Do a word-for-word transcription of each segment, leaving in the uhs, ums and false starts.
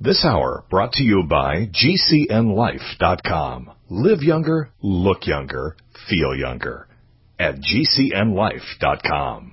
This hour brought to you by G C N life dot com. Live younger, look younger, feel younger at G C N life dot com.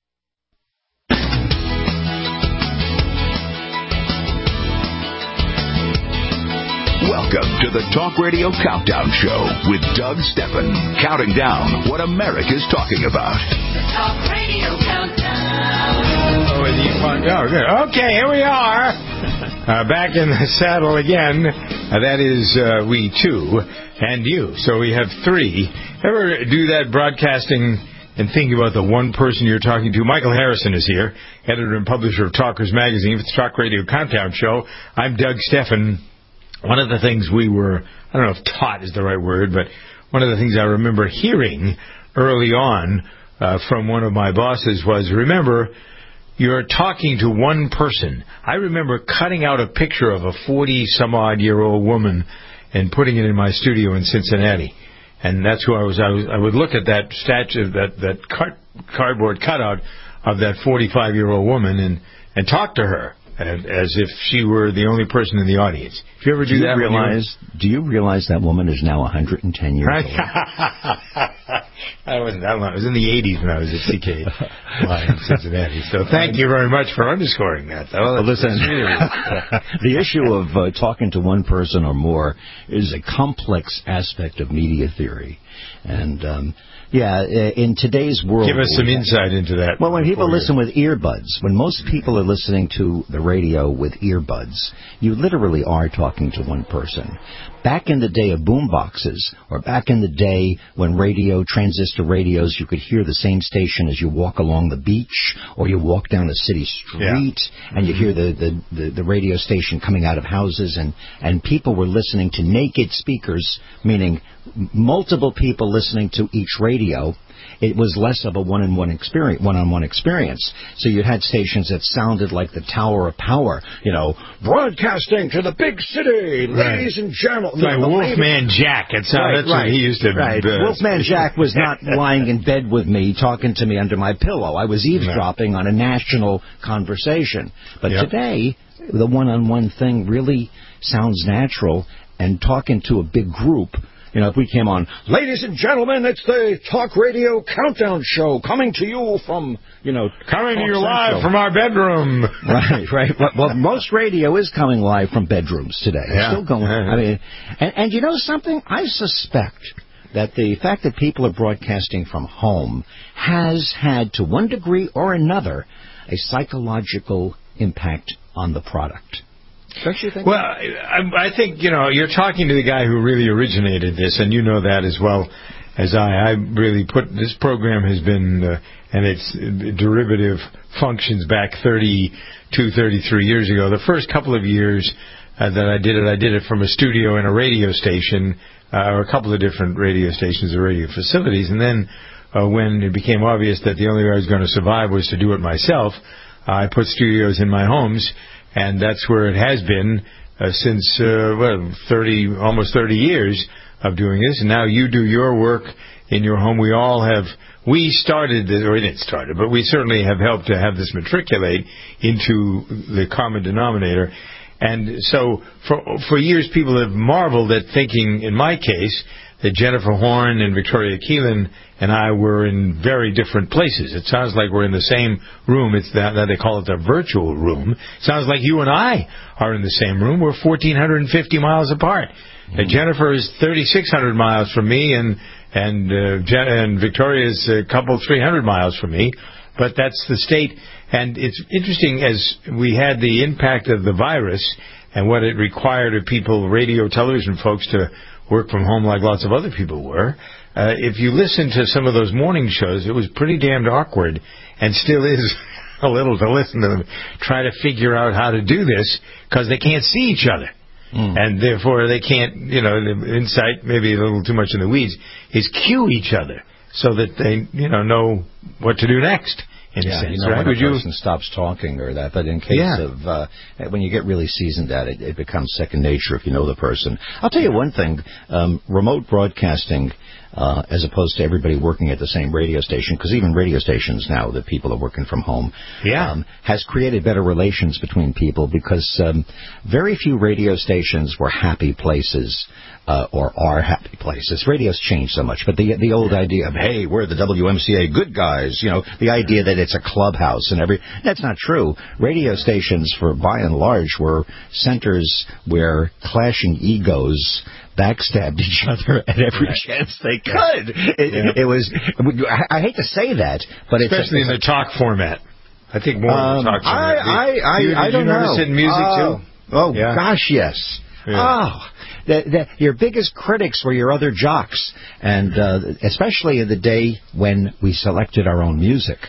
Welcome to the Talk Radio Countdown Show with Doug Steffen, counting down what America's talking about. The Talk Radio Countdown. Oh, you find out. Okay, here we are. Uh, back in the saddle again. Uh, that is uh, we two and you. So we have three. Ever do that broadcasting and think about the one person you're talking to? Michael Harrison is here, editor and publisher of Talkers Magazine for the Talk Radio Countdown Show. I'm Doug Steffen. One of the things we were, I don't know if taught is the right word, but one of the things I remember hearing early on uh, from one of my bosses was, remember, you're talking to one person. I remember cutting out a picture of a forty-some-odd-year-old woman and putting it in my studio in Cincinnati. And that's who I was. I, was, I would look at that statue, that, that card, cardboard cutout of that forty-five-year-old woman and, and talk to her as if she were the only person in the audience. If you ever do, do you that, realize? Do you realize that woman is now one hundred ten years old? I wasn't that long. It was in the eighties when I was at C K in Cincinnati. So thank you very much for underscoring that. Well, listen, the issue of uh, talking to one person or more is a complex aspect of media theory. And, um, yeah, in today's world... Give us some insight into that. Well, when people listen with earbuds, when most people are listening to the radio with earbuds, you literally are talking to one person. Back in the day of boom boxes, or back in the day when radio, transistor radios, you could hear the same station as you walk along the beach, or you walk down a city street, yeah. and you hear the, the, the, the radio station coming out of houses, and, and people were listening to naked speakers, meaning multiple people listening to each radio. It was less of a one-on-one experience, one-on-one experience. So you had stations that sounded like the Tower of Power, you know, broadcasting to the big city, right. ladies and gentlemen. Like Wolfman Jack. It's how, right, that's right, what he used to right. Uh, Wolfman Jack was not lying in bed with me, talking to me under my pillow. I was eavesdropping no. on a national conversation. But yep. today, the one-on-one thing really sounds natural, and talking to a big group. You know, if we came on, ladies and gentlemen, it's the Talk Radio Countdown Show coming to you from, you know, coming to you live from our bedroom. Right, right. Well, well, most radio is coming live from bedrooms today. It's yeah. still going. I mean, and, and you know something? I suspect that the fact that people are broadcasting from home has had, to one degree or another, a psychological impact on the product. Don't you think? Well, I, I think, you know, you're talking to the guy who really originated this, and you know that as well as I. I really put, this program has been, uh, and its derivative functions back thirty-two, thirty-three years ago. The first couple of years uh, that I did it, I did it from a studio in a radio station, uh, or a couple of different radio stations or radio facilities, and then uh, when it became obvious that the only way I was going to survive was to do it myself, uh, I put studios in my homes. And that's where it has been uh, since, uh, well, thirty, almost thirty years of doing this. And now you do your work in your home. We all have, we started, or we didn't start it, but we certainly have helped to have this matriculate into the common denominator. And so for, for years, people have marveled at thinking, in my case, that Jennifer Horn and Victoria Keelan and I were in very different places. It sounds like we're in the same room. It's that, that they call it the virtual room. It sounds like you and I are in the same room. We're one thousand four hundred fifty miles apart. Mm-hmm. Uh, Jennifer is thirty-six hundred miles from me, and and uh, Jen- and Victoria is a couple, three hundred miles from me. But that's the state. And it's interesting, as we had the impact of the virus and what it required of people, radio, television folks, to work from home like lots of other people were. Uh, if you listen to some of those morning shows, it was pretty damned awkward, and still is a little to listen to them try to figure out how to do this because they can't see each other. Mm. And therefore they can't, you know, the insight, maybe a little too much in the weeds, is cue each other so that they, you know, know what to do next in yeah, a sense, you know, right? when Would a you? person stops talking or that, but in case Yeah. of, uh, when you get really seasoned at it, it becomes second nature if you know the person. I'll tell you one thing, um, remote broadcasting, uh, as opposed to everybody working at the same radio station, because even radio stations now that people are working from home, Yeah. um, has created better relations between people because um, very few radio stations were happy places. Uh, or are happy places. Radio's changed so much, but the the old idea of, hey, we're the W M C A good guys, you know, the idea that it's a clubhouse and every, that's not true. Radio stations, for by and large, were centers where clashing egos backstabbed each other at every right. chance they could. It, yeah. it was, I, I hate to say that, but especially it's... in the talk format. I think more um, in the talk format. I, I, I, you, I don't you know. notice it in music, oh, too? Oh, yeah. gosh, yes. Yeah. Oh, the, the, your biggest critics were your other jocks, and uh, especially in the day when we selected our own music.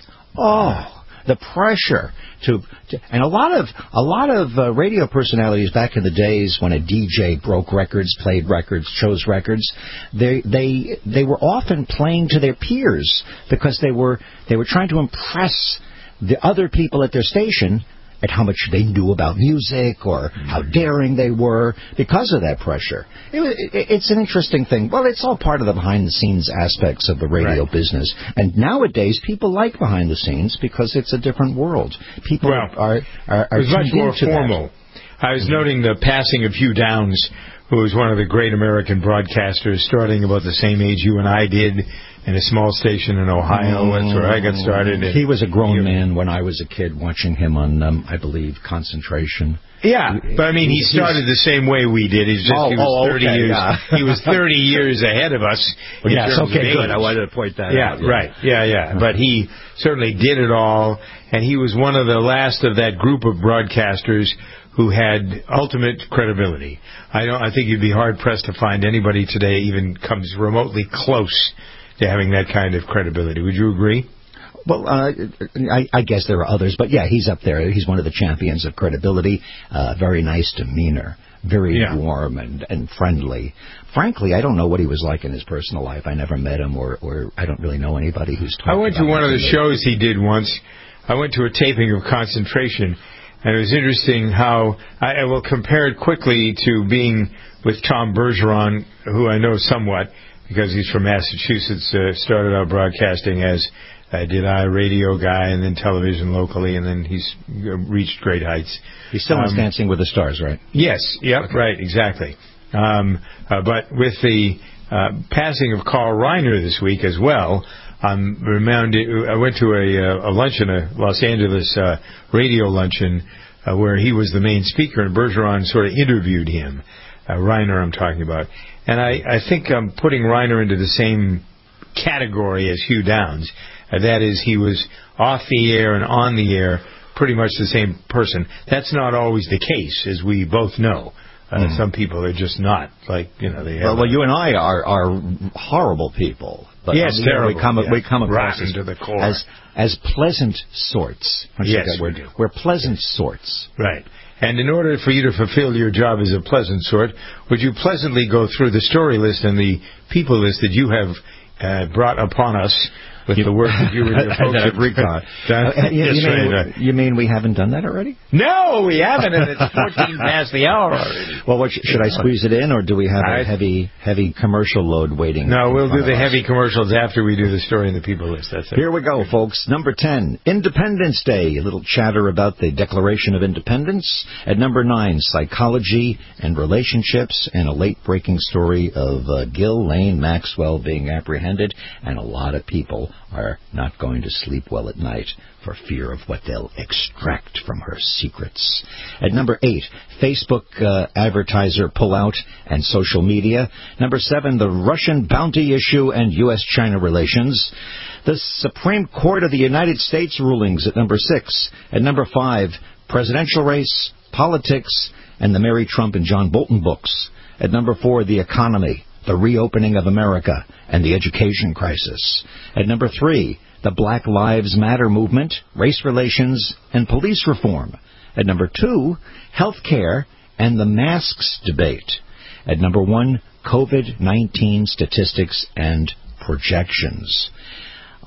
Oh, the pressure to, to and a lot of a lot of uh, radio personalities back in the days when a D J broke records, played records, chose records, they they they were often playing to their peers because they were they were trying to impress the other people at their station at how much they knew about music or how daring they were because of that pressure. It, it, it's an interesting thing. Well, it's all part of the behind-the-scenes aspects of the radio right. business. And nowadays, people like behind-the-scenes because it's a different world. People well, are, are, are it was much more formal. That. I was noting the passing of Hugh Downs, who was one of the great American broadcasters, starting about the same age you and I did, in a small station in Ohio. Mm. That's where I got started. He was a grown man when I was a kid watching him on, um, I believe, Concentration. Yeah, but I mean, he started the same way we did. He's just oh, he was oh, thirty okay, years. Yeah. He was thirty years ahead of us. Well, yes, okay, good. I wanted to point that yeah, out. Yeah, right. Yeah, yeah. But he certainly did it all, and he was one of the last of that group of broadcasters who had ultimate credibility. I don't. I think you'd be hard pressed to find anybody today even comes remotely close to having that kind of credibility. Would you agree? Well, uh, I, I guess there are others, but yeah, he's up there. He's one of the champions of credibility. Uh, very nice demeanor, very yeah. warm and, and friendly. Frankly, I don't know what he was like in his personal life. I never met him, or, or I don't really know anybody who's talked I went about to one of the him. shows he did once. I went to a taping of Concentration, and it was interesting how I, I will compare it quickly to being with Tom Bergeron, who I know somewhat because he's from Massachusetts. Uh, started out broadcasting as I did I, radio guy, and then television locally, and then he's reached great heights. He's still on um, Dancing with the Stars, right? Yes, yep, okay. Right, exactly. Um, uh, but with the uh, passing of Carl Reiner this week as well, I'm reminded, I went to a, a luncheon, a Los Angeles uh, radio luncheon, uh, where he was the main speaker, and Bergeron sort of interviewed him. Uh, Reiner, I'm talking about. And I, I think I'm putting Reiner into the same category as Hugh Downs. Uh, that is, he was off the air and on the air, pretty much the same person. That's not always the case, as we both know. Uh, mm. Some people are just not. Like, you know, they have well, well, you and I are, are horrible people. But yes, terrible. We come, yeah. we come across as, to the core. as as pleasant sorts. Yes, we're, we do. We're pleasant sorts. Right. And in order for you to fulfill your job as a pleasant sort, would you pleasantly go through the story list and the people list that you have uh, brought upon us with the work that you and your folks have done? Uh, you, you, mean, right. you mean we haven't done that already? No, we haven't, and it's fourteen past the hour already. Well, what, should I squeeze it in, or do we have a heavy, heavy commercial load waiting? No, we'll do the heavy commercials after we do the story and the people list. That's it. Here we go, folks. Number ten, Independence Day. A little chatter about the Declaration of Independence. At number nine, psychology and relationships, and a late-breaking story of uh, Ghislaine Lane Maxwell being apprehended, and a lot of people are not going to sleep well at night for fear of what they'll extract from her secrets. At number eight, Facebook uh, advertiser pullout and social media. Number seven, the Russian bounty issue and U S China relations. The Supreme Court of the United States rulings at number six. At number five, presidential race, politics, and the Mary Trump and John Bolton books. At number four, the economy, the reopening of America, and the education crisis. At number three, the Black Lives Matter movement, race relations, and police reform. At number two, health care and the masks debate. At number one, COVID nineteen statistics and projections.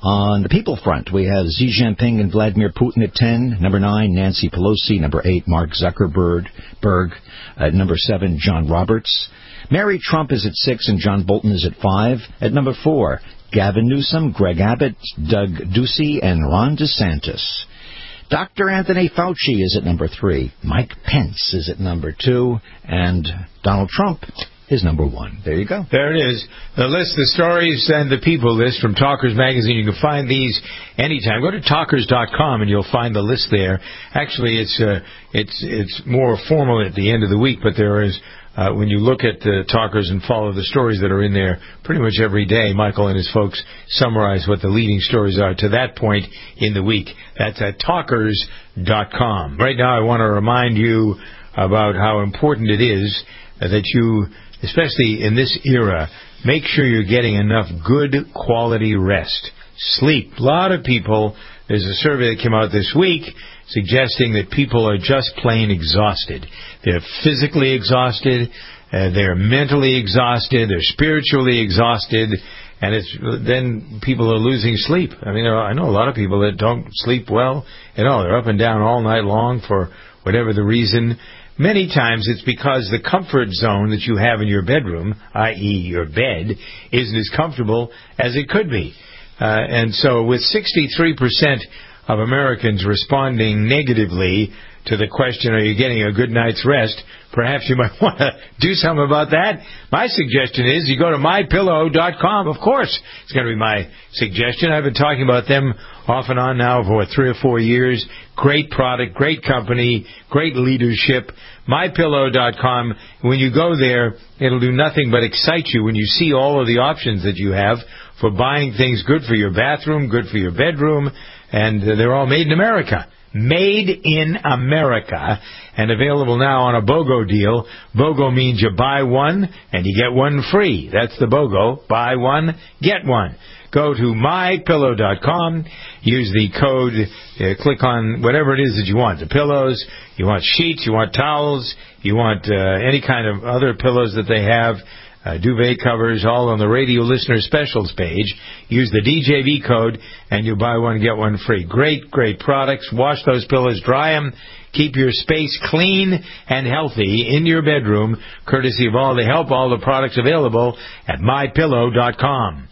On the people front, we have Xi Jinping and Vladimir Putin at ten. Number nine, Nancy Pelosi. Number eight, Mark Zuckerberg. Berg. At number seven, John Roberts. Mary Trump is at six, and John Bolton is at five. At number four, Gavin Newsom, Greg Abbott, Doug Ducey, and Ron DeSantis. Doctor Anthony Fauci is at number three. Mike Pence is at number two. And Donald Trump is number one. There you go. There it is. The list, the stories, and the people list from Talkers Magazine. You can find these anytime. Go to talkers dot com and you'll find the list there. Actually, it's uh, it's it's more formal at the end of the week, but there is, uh, when you look at the Talkers and follow the stories that are in there pretty much every day, Michael and his folks summarize what the leading stories are to that point in the week. That's at talkers dot com. Right now, I want to remind you about how important it is that you, especially in this era, make sure you're getting enough good quality rest. Sleep. A lot of people, there's a survey that came out this week suggesting that people are just plain exhausted. They're physically exhausted, uh, they're mentally exhausted, they're spiritually exhausted, and it's then people are losing sleep. I mean, I know a lot of people that don't sleep well at all. They're up and down all night long for whatever the reason. Many times it's because the comfort zone that you have in your bedroom, that is your bed, isn't as comfortable as it could be. Uh, and so with sixty-three percent of Americans responding negatively to the question, are you getting a good night's rest, perhaps you might want to do something about that. My suggestion is you go to my pillow dot com. Of course, it's going to be my suggestion. I've been talking about them off and on now for three or four years. Great product, great company, great leadership. my pillow dot com. When you go there, it'll do nothing but excite you when you see all of the options that you have for buying things good for your bathroom, good for your bedroom, and they're all made in America. Made in America, and available now on a BOGO deal. BOGO means you buy one and you get one free. That's the BOGO. Buy one, get one. Go to my pillow dot com, use the code, uh, click on whatever it is that you want. The pillows, you want sheets, you want towels, you want uh, any kind of other pillows that they have, uh, duvet covers, all on the radio listener specials page. Use the D J V code and you buy one, get one free. Great, great products. Wash those pillows, dry them. Keep your space clean and healthy in your bedroom, courtesy of all the help, all the products available at my pillow dot com.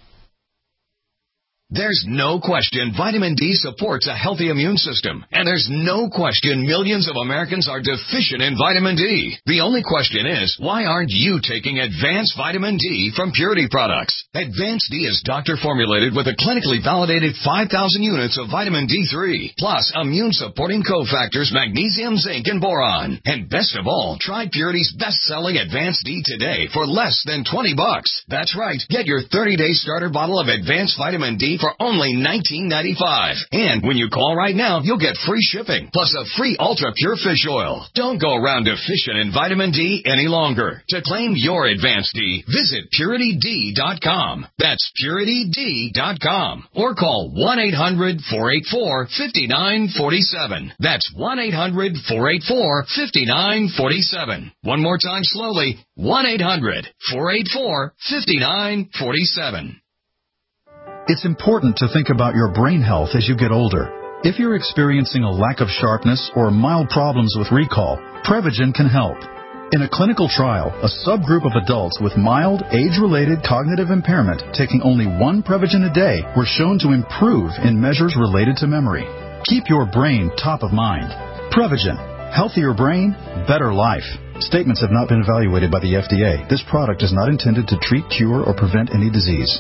There's no question vitamin D supports a healthy immune system. And there's no question millions of Americans are deficient in vitamin D. The only question is, why aren't you taking Advanced Vitamin D from Purity Products? Advanced D is doctor-formulated with a clinically validated five thousand units of vitamin D three, plus immune-supporting cofactors magnesium, zinc, and boron. And best of all, try Purity's best-selling Advanced D today for less than twenty bucks. That's right. Get your thirty-day starter bottle of Advanced Vitamin D for only nineteen ninety-five. And when you call right now, you'll get free shipping, plus a free Ultra Pure Fish Oil. Don't go around deficient in vitamin D any longer. To claim your Advanced D, visit purity d dot com. That's purity d dot com. Or call one eight hundred four eight four five nine four seven. That's one eight hundred four eight four five nine four seven. One more time slowly, one eight hundred four eight four five nine four seven. It's important to think about your brain health as you get older. If you're experiencing a lack of sharpness or mild problems with recall, Prevagen can help. In a clinical trial, a subgroup of adults with mild, age-related cognitive impairment taking only one Prevagen a day were shown to improve in measures related to memory. Keep your brain top of mind. Prevagen. Healthier brain, better life. Statements have not been evaluated by the F D A. This product is not intended to treat, cure, or prevent any disease.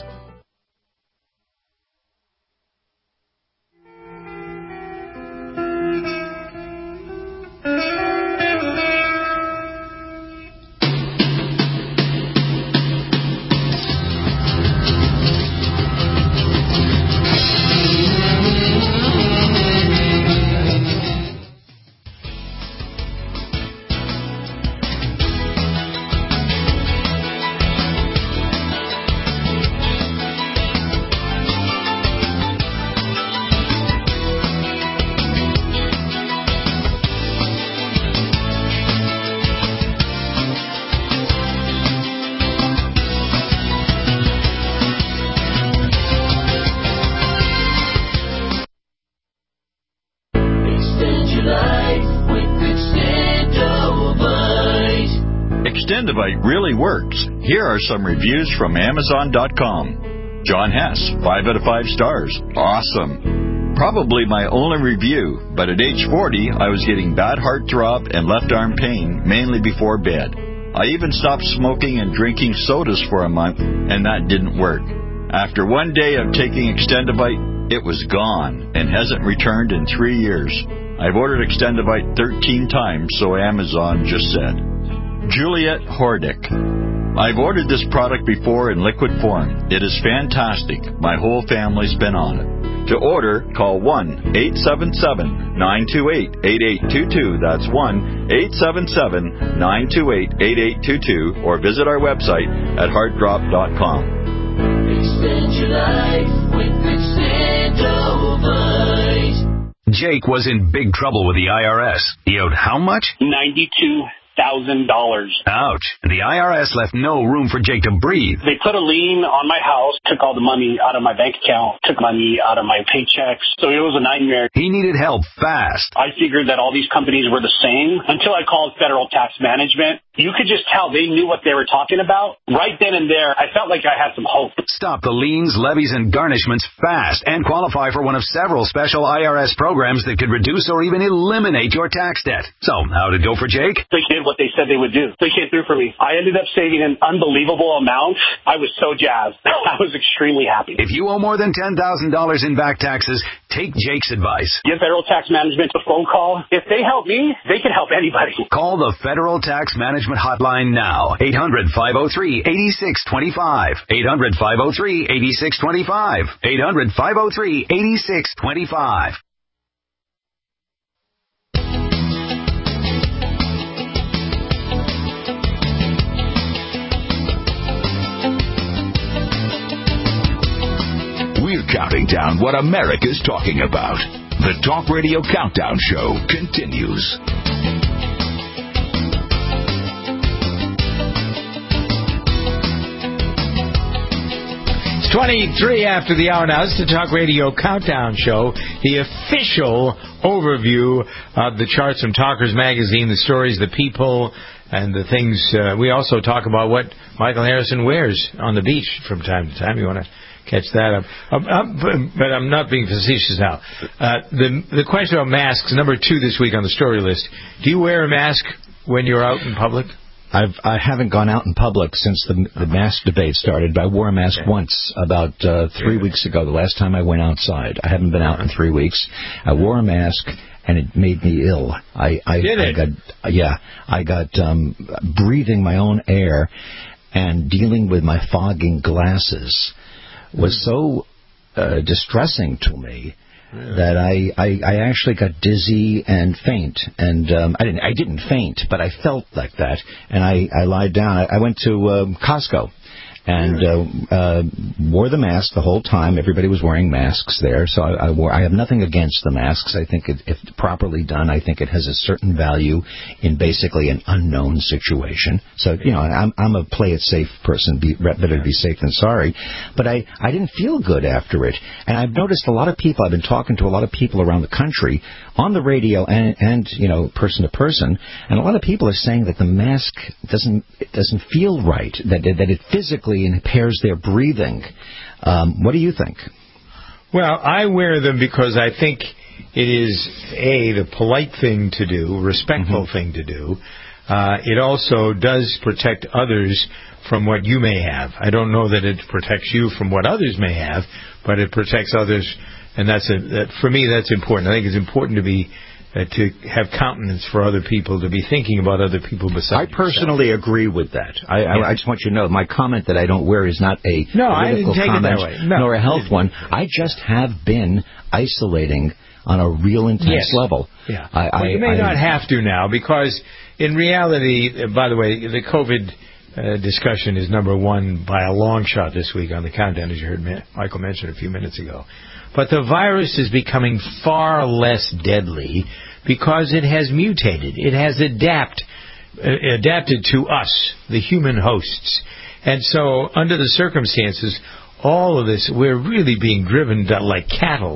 Extendivite really works. Here are some reviews from Amazon dot com. John Hess, five out of five stars. Awesome. Probably my only review, but at age forty, I was getting bad heart throb and left arm pain, mainly before bed. I even stopped smoking and drinking sodas for a month, and that didn't work. After one day of taking Extendivite, it was gone and hasn't returned in three years. I've ordered Extendivite thirteen times, so Amazon just said. Juliet Hordick. I've ordered this product before in liquid form. It is fantastic. My whole family's been on it. To order, call one eight seven seven, nine two eight, eight eight two two. That's one eight seven seven, nine two eight, eight eight two two, or visit our website at heart drop dot com. Extend your life with Extendivite. Jake was in big trouble with the I R S. He owed how much? ninety-two thousand dollars. Ouch. The I R S left no room for Jake to breathe. They put a lien on my house, took all the money out of my bank account, took money out of my paychecks. So it was a nightmare. He needed help fast. I figured that all these companies were the same until I called Federal Tax Management. You could just tell they knew what they were talking about. Right then and there, I felt like I had some hope. Stop the liens, levies, and garnishments fast and qualify for one of several special I R S programs that could reduce or even eliminate your tax debt. So, how'd it go for Jake? They did what they said they would do. They came through for me. I ended up saving an unbelievable amount. I was so jazzed. I was extremely happy. If you owe more than ten thousand dollars in back taxes, take Jake's advice. Give Federal Tax Management a phone call. If they help me, they can help anybody. Call the Federal Tax Management hotline now. eight hundred, five oh three, eight six two five. eight hundred, five oh three, eight six two five. eight hundred, five oh three, eight six two five. We're counting down what America's talking about. The Talk Radio Countdown Show continues. It's twenty-three after the hour now. It's the Talk Radio Countdown Show, the official overview of the charts from Talkers Magazine, the stories, the people, and the things. Uh, we also talk about what Michael Harrison wears on the beach from time to time. You want to catch that up. Um, um, but I'm not being facetious now. Uh, the the question about masks, number two this week on the story list. Do you wear a mask when you're out in public? I've, I haven't gone out in public since the, the mask debate started, but I wore a mask okay. once about uh, three yeah. weeks ago, the last time I went outside. I haven't been out in three weeks. I wore a mask, and it made me ill. I, I, Did it? I got, yeah, I got um, breathing my own air and dealing with my fogging glasses was so uh, distressing to me. Really? That I, I, I actually got dizzy and faint, and um, I didn't I didn't faint, but I felt like that, and I, I lied down. I, I went to um, Costco and uh, uh, wore the mask the whole time. Everybody was wearing masks there, so I, I wore. I have nothing against the masks. I think it, if properly done, I think it has a certain value in basically an unknown situation. So you know, I'm I'm a play it safe person. Be, better to be safe than sorry. But I I didn't feel good after it, and I've noticed a lot of people. I've been talking to a lot of people around the country on the radio and and you know person to person, and a lot of people are saying that the mask doesn't it doesn't feel right. That that it physically impairs their breathing. Um, what do you think? Well, I wear them because I think it is, A, the polite thing to do, respectful mm-hmm. thing to do. Uh, it also does protect others from what you may have. I don't know that it protects you from what others may have, but it protects others, and that's a, that, for me, that's important. I think it's important to be Uh, to have countenance for other people, to be thinking about other people besides I personally yourself. agree with that. I, yeah. I, I just want you to know, my comment that I don't wear is not a no, political I didn't take comment, it that way. No. nor a health one. I just have been isolating on a real intense yes. level. Yeah. I, well, you I, may I, not have to now, because in reality, by the way, the COVID uh, discussion is number one by a long shot this week on the countdown, as you heard Michael mention a few minutes ago. But the virus is becoming far less deadly because it has mutated. It has adapt, uh, adapted to us, the human hosts. And so, under the circumstances, all of this, we're really being driven like cattle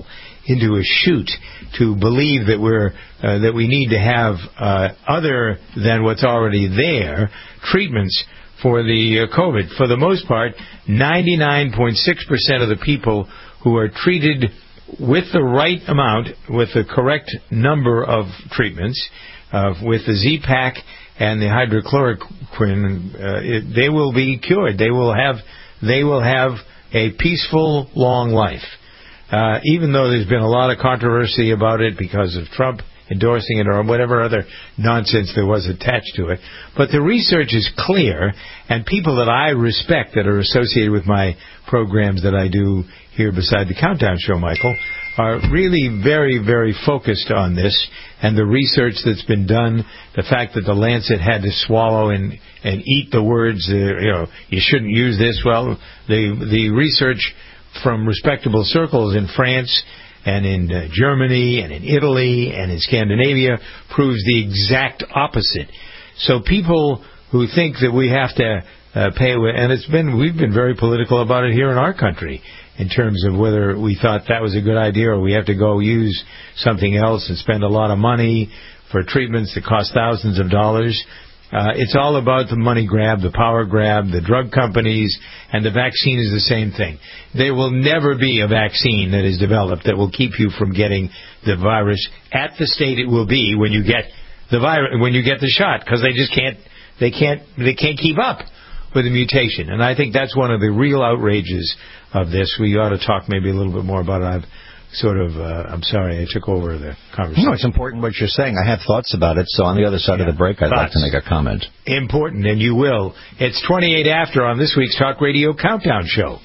into a chute to believe that we're uh, that we need to have uh, other than what's already there treatments for the uh, COVID. For the most part, ninety-nine point six percent of the people who are treated with the right amount, with the correct number of treatments, uh, with the Z-Pak and the hydrochloroquine, uh, it, they will be cured. They will have they will have a peaceful, long life. Uh, even though there's been a lot of controversy about it because of Trump endorsing it or whatever other nonsense there was attached to it. But the research is clear, and people that I respect that are associated with my programs that I do here beside the Countdown Show, Michael, are really very, very focused on this, and the research that's been done, the fact that the Lancet had to swallow and, and eat the words, uh, you know, you shouldn't use this. Well, the the research from respectable circles in France and in uh, Germany and in Italy and in Scandinavia proves the exact opposite. So people who think that we have to uh, pay, and it's been we've been very political about it here in our country in terms of whether we thought that was a good idea or we have to go use something else and spend a lot of money for treatments that cost thousands of dollars. Uh, it's all about the money grab, the power grab, the drug companies, and the vaccine is the same thing. There will never be a vaccine that is developed that will keep you from getting the virus at the state it will be when you get the virus, when you get the shot, because they just can't, they can't, they can't keep up with the mutation. And I think that's one of the real outrages of this. We ought to talk maybe a little bit more about it. I've sort of, uh, I'm sorry, I took over the conversation. No, it's important what you're saying. I have thoughts about it, so on the other side yeah, of the break, I'd like to make a comment. Important, and you will. It's twenty-eight after on this week's Talk Radio Countdown Show.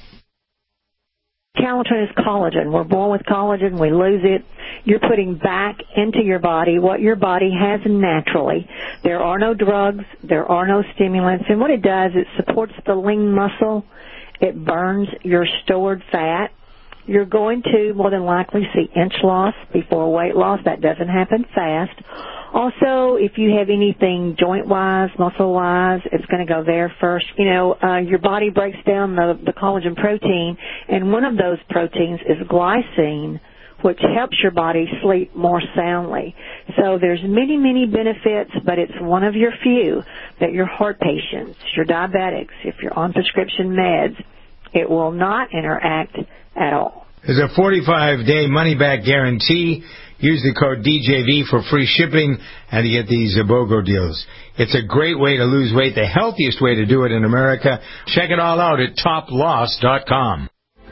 Calatin is collagen. We're born with collagen. We lose it. You're putting back into your body what your body has naturally. There are no drugs. There are no stimulants. And what it does, it supports the lean muscle. It burns your stored fat. You're going to more than likely see inch loss before weight loss. That doesn't happen fast. Also, if you have anything joint-wise, muscle-wise, it's going to go there first. You know, uh, your body breaks down the, the collagen protein, and one of those proteins is glycine, which helps your body sleep more soundly. So there's many, many benefits, but it's one of your few that your heart patients, your diabetics, if you're on prescription meds, it will not interact at all. There's a forty-five day money-back guarantee. Use the code D J V for free shipping and to get these BOGO deals. It's a great way to lose weight, the healthiest way to do it in America. Check it all out at top loss dot com.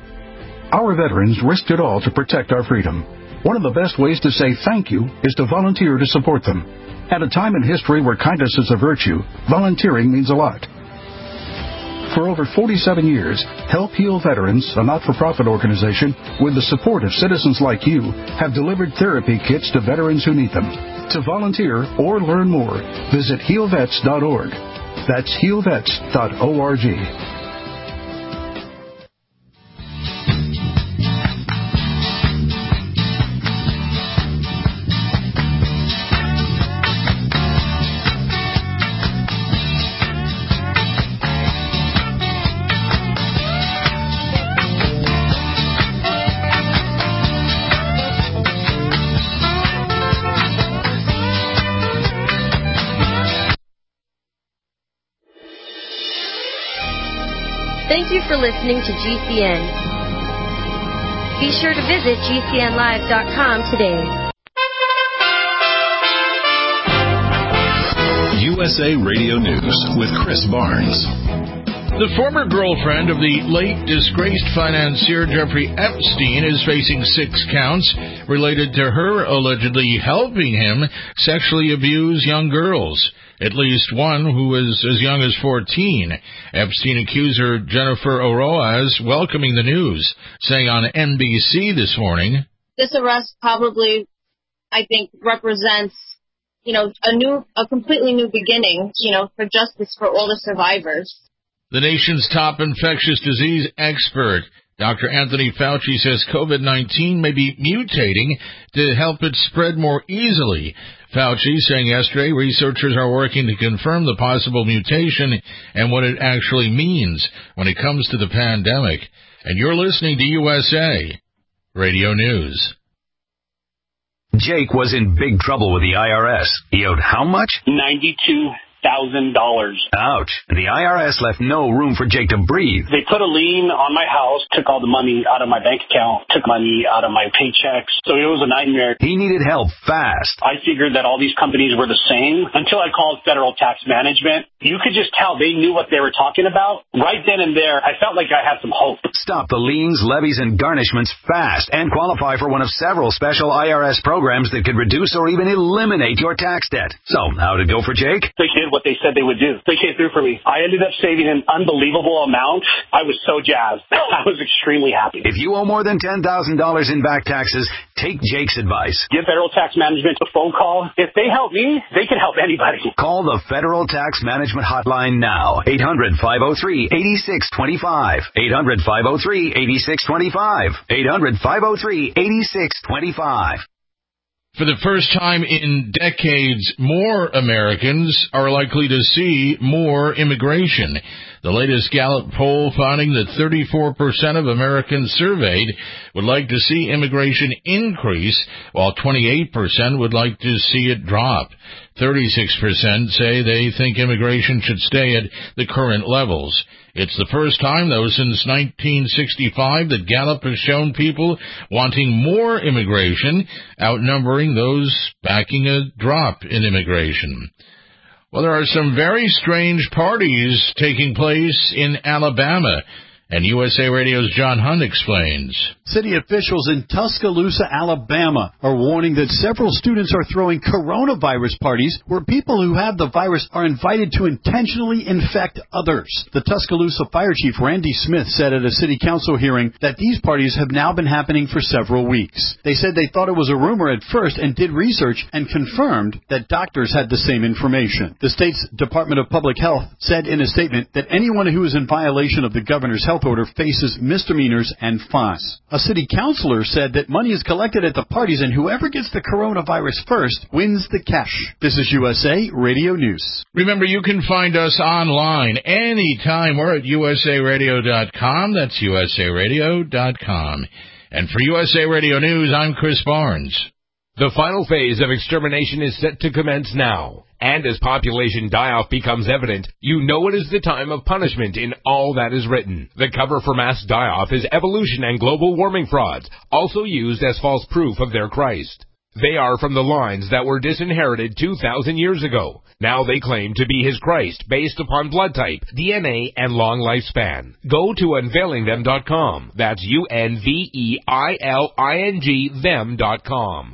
Our veterans risked it all to protect our freedom. One of the best ways to say thank you is to volunteer to support them. At a time in history where kindness is a virtue, volunteering means a lot. For over forty-seven years, Help Heal Veterans, a not-for-profit organization, with the support of citizens like you, have delivered therapy kits to veterans who need them. To volunteer or learn more, visit heal vets dot org. That's heal vets dot org. Thank you for listening to G C N. Be sure to visit G C N live dot com today. U S A Radio News with Chris Barnes. The former girlfriend of the late disgraced financier Jeffrey Epstein is facing six counts related to her allegedly helping him sexually abuse young girls. At least one who was as young as fourteen. Epstein accuser Jennifer Oroaz welcoming the news, saying on N B C this morning, "This arrest probably, I think, represents, you know, a new, a completely new beginning, you know, for justice for all the survivors." The nation's top infectious disease expert, Doctor Anthony Fauci, says COVID nineteen may be mutating to help it spread more easily. Fauci saying yesterday researchers are working to confirm the possible mutation and what it actually means when it comes to the pandemic. And you're listening to U S A Radio News. Jake was in big trouble with the I R S. He owed how much? ninety-two thousand dollars. Ouch. The I R S left no room for Jake to breathe. They put a lien on my house, took all the money out of my bank account, took money out of my paychecks. So it was a nightmare. He needed help fast. I figured that all these companies were the same until I called Federal Tax Management. You could just tell they knew what they were talking about. Right then and there, I felt like I had some hope. Stop the liens, levies, and garnishments fast and qualify for one of several special I R S programs that could reduce or even eliminate your tax debt. So, how'd it go for Jake? They did what they said they would do. They came through for me. I ended up saving an unbelievable amount. I was so jazzed. I was extremely happy. If you owe more than ten thousand dollars in back taxes, take Jake's advice. Give Federal Tax Management a phone call. If they help me, they can help anybody. Call the Federal Tax Management Hotline now. eight hundred, five oh three, eight six two five. eight hundred, five oh three, eight six two five. eight hundred, five oh three, eight six two five. For the first time in decades, more Americans are likely to see more immigration. The latest Gallup poll finding that thirty-four percent of Americans surveyed would like to see immigration increase, while twenty-eight percent would like to see it drop. thirty-six percent say they think immigration should stay at the current levels. It's the first time, though, since nineteen sixty-five that Gallup has shown people wanting more immigration, outnumbering those backing a drop in immigration. Well, there are some very strange parties taking place in Alabama, and U S A Radio's John Hunt explains. City officials in Tuscaloosa, Alabama, are warning that several students are throwing coronavirus parties where people who have the virus are invited to intentionally infect others. The Tuscaloosa Fire Chief Randy Smith said at a city council hearing that these parties have now been happening for several weeks. They said they thought it was a rumor at first and did research and confirmed that doctors had the same information. The state's Department of Public Health said in a statement that anyone who is in violation of the governor's health order faces misdemeanors and fines. A city councilor said that money is collected at the parties and whoever gets the coronavirus first wins the cash. This is U S A Radio News. Remember, you can find us online anytime. We're at U S A radio dot com. That's U S A radio dot com. And for U S A Radio News, I'm Chris Barnes. The final phase of extermination is set to commence now. And as population die-off becomes evident, you know it is the time of punishment in all that is written. The cover for mass die-off is evolution and global warming frauds, also used as false proof of their Christ. They are from the lines that were disinherited two thousand years ago. Now they claim to be his Christ based upon blood type, D N A, and long lifespan. Go to unveiling them dot com. That's U N V E I L I N G them dot com.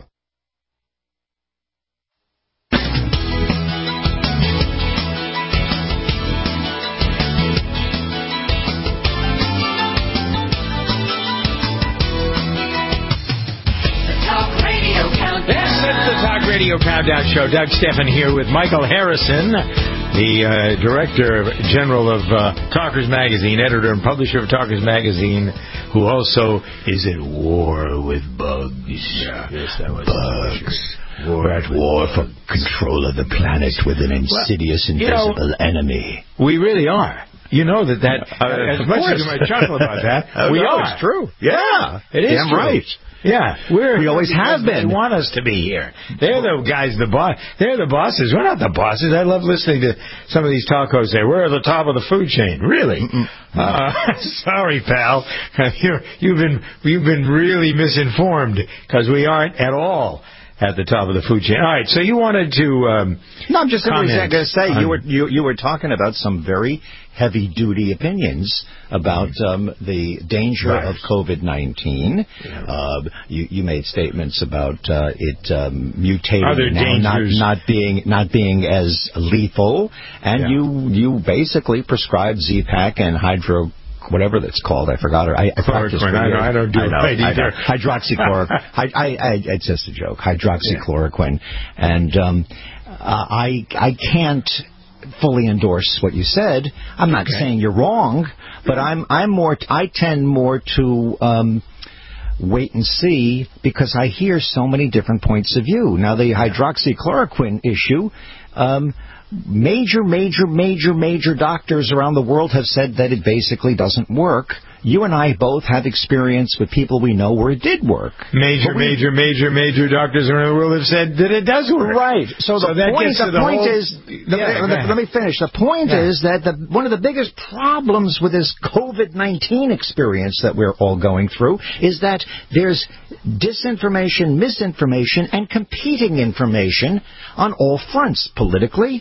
It's the Talk Radio Countdown Show. Doug Stephan here with Michael Harrison, the uh, Director General of uh, Talkers Magazine, editor and publisher of Talkers Magazine, who also is at war with bugs. Yeah. Yes, that was bugs. We're at war for control of the planet with an insidious, well, invisible know, enemy. We really are. You know that that, uh, as much as you might chuckle about that, uh, we no, are. It's true. Yeah, it is Damn true. right. Yeah, we're we always have been. They want us to be here. They're the guys, the boss. They're the bosses. We're not the bosses. I love listening to some of these talk hosts say we're at the top of the food chain. Really? Uh, sorry, pal. You're, you've been you've been really misinformed because we aren't at all at the top of the food chain. All right, so you wanted to um, no, I'm just going to say on, you were you you were talking about some very heavy duty opinions about um, the danger right. of COVID nineteen. Yeah. Uh, you you made statements about uh, it um, mutating now, not not being not being as lethal, and yeah. you you basically prescribed Z-Pak and hydro. Whatever that's called, I forgot it. I, I practiced I, know, I don't do I know, it either. Hydroxychloroquine. I, I, I, it's just a joke. Hydroxychloroquine, yeah. and um, uh, I I can't fully endorse what you said. I'm not okay. saying you're wrong, but I'm I'm more. I tend more to. Um, wait and see because I hear so many different points of view. Now the hydroxychloroquine issue. Um, Major, major, major, major doctors around the world have said that it basically doesn't work. you and I both have experience with people we know where it did work. Major, we, major, major, major doctors around the world have said that it does work. Right. So, so the point, the the point whole, is, the, yeah, the, let me finish. The point yeah. is that the, one of the biggest problems with this COVID nineteen experience that we're all going through is that there's disinformation, misinformation, and competing information on all fronts, politically,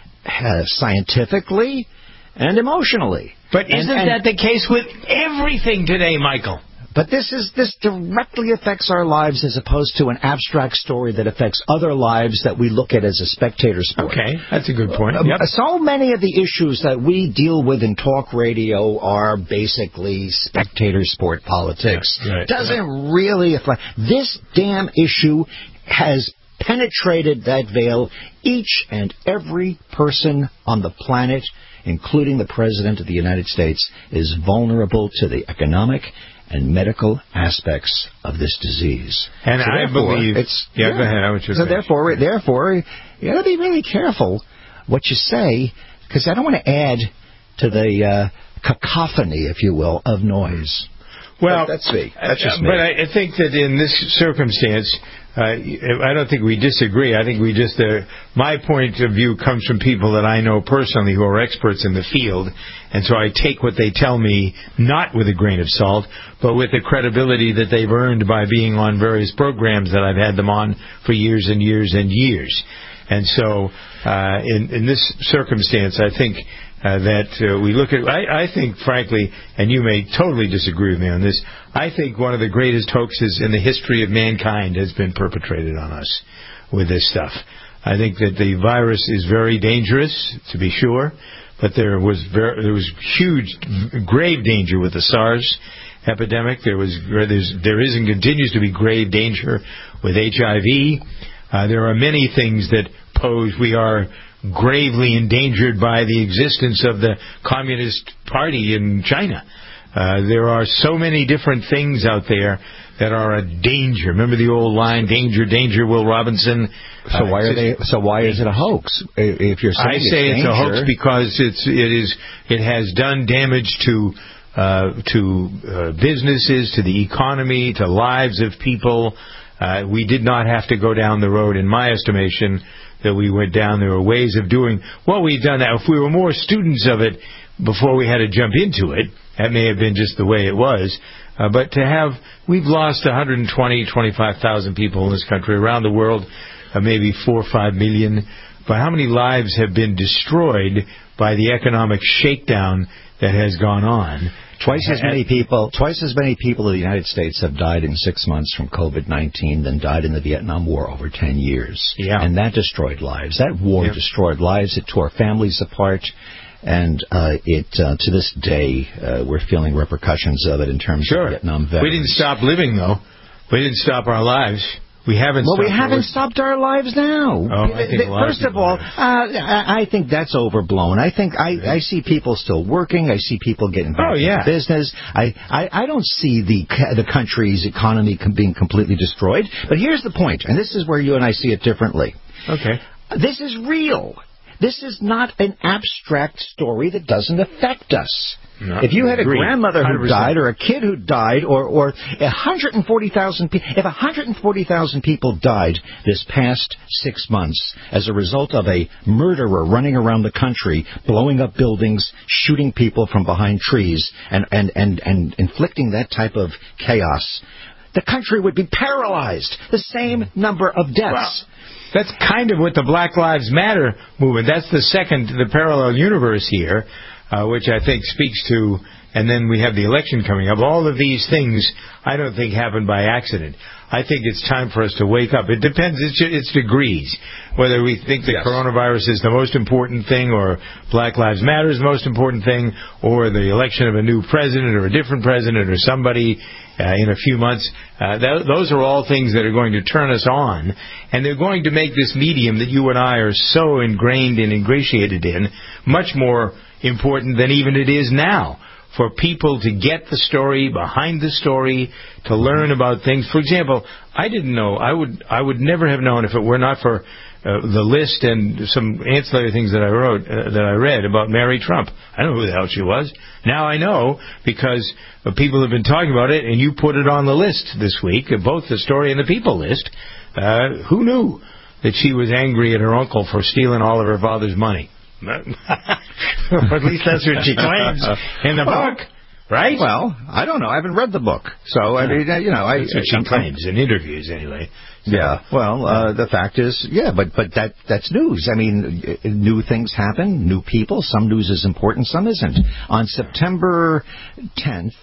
uh, scientifically, and emotionally. But isn't and, and, that the case with everything today, Michael? But this is this directly affects our lives as opposed to an abstract story that affects other lives that we look at as a spectator sport. Okay, that's a good point. Yep. So many of the issues that we deal with in talk radio are basically spectator sport politics. Yeah, right, Doesn't right. really affect. This damn issue has penetrated that veil. Each and every person on the planet, including the President of the United States, is vulnerable to the economic and medical aspects of this disease. And so I believe it's yeah, yeah. Go ahead. I would so therefore, therefore, you got to be really careful what you say, because I don't want to add to the uh, cacophony, if you will, of noise. Well, but that's me. That's just uh, me. But I, I think that in this circumstance, uh, I don't think we disagree. I think we just, uh, my point of view comes from people that I know personally who are experts in the field, and so I take what they tell me not with a grain of salt, but with the credibility that they've earned by being on various programs that I've had them on for years and years and years. And so, uh, in, in this circumstance, I think Uh, that uh, we look at, I, I think, frankly, and you may totally disagree with me on this, I think one of the greatest hoaxes in the history of mankind has been perpetrated on us with this stuff. I think that the virus is very dangerous, to be sure, but there was very, there was huge, grave danger with the SARS epidemic. There was there's, there is and continues to be grave danger with H I V. Uh, there are many things that pose. We are gravely endangered by the existence of the Communist Party in China. Uh, there are so many different things out there that are a danger. Remember the old line, "Danger, danger, Will Robinson." So why are they? So why is it a hoax? If you're saying I say it's, it's danger, a hoax because it's it is it has done damage to uh, to uh, businesses, to the economy, to lives of people. Uh, we did not have to go down the road, in my estimation, that we went down. There were ways of doing what we've done. Now, if we were more students of it before we had to jump into it, that may have been just the way it was. Uh, but to have, we've lost one hundred twenty, twenty-five thousand people in this country. Around the world, uh, maybe four or five million. But how many lives have been destroyed by the economic shakedown that has gone on? Twice as many people, twice as many people in the United States have died in six months from COVID nineteen than died in the Vietnam War over ten years. Yeah. And that destroyed lives. That war yeah. destroyed lives. It tore families apart. And uh, it uh, to this day, uh, we're feeling repercussions of it in terms sure. of Vietnam veterans. We didn't stop living, though. We didn't stop our lives. We haven't well, stopped we haven't stopped our lives now. Oh, I think a lot First of, of all, uh, I think that's overblown. I think I, I see people still working. I see people getting back oh, yeah. into business. I, I, I don't see the the country's economy being completely destroyed. But here's the point, and this is where you and I see it differently. Okay. This is real. This is not an abstract story that doesn't affect us. No, if you had a agreed. grandmother who one hundred percent. died, or a kid who died, or or one hundred forty thousand people, if one hundred forty thousand people died this past six months as a result of a murderer running around the country, blowing up buildings, shooting people from behind trees, and and and, and inflicting that type of chaos, the country would be paralyzed. The same number of deaths. Wow. That's kind of what the Black Lives Matter movement, that's the second, the parallel universe here, uh, which I think speaks to, and then we have the election coming up. All of these things I don't think happened by accident. I think it's time for us to wake up. It depends, it's, it's degrees. Whether we think the yes. coronavirus is the most important thing, or Black Lives Matter is the most important thing, or the election of a new president or a different president or somebody uh, in a few months. Uh, th- those are all things that are going to turn us on, and they're going to make this medium that you and I are so ingrained and ingratiated in much more important than even it is now. For people to get the story, behind the story, to learn about things. For example, I didn't know, I would I would never have known if it were not for uh, the list and some ancillary things that I wrote, uh, that I read about Mary Trump. I don't know who the hell she was. Now I know because uh, people have been talking about it, and you put it on the list this week, uh, both the story and the people list. Uh, who knew that she was angry at her uncle for stealing all of her father's money? Or at least that's what she claims in the book. Right? Well, I don't know. I haven't read the book. So, I mean, you know, I... That's what she claims in interviews, anyway. So, yeah. Well, uh, the fact is, yeah, but but that that's news. I mean, new things happen, new people. Some news is important, some isn't. On September tenth,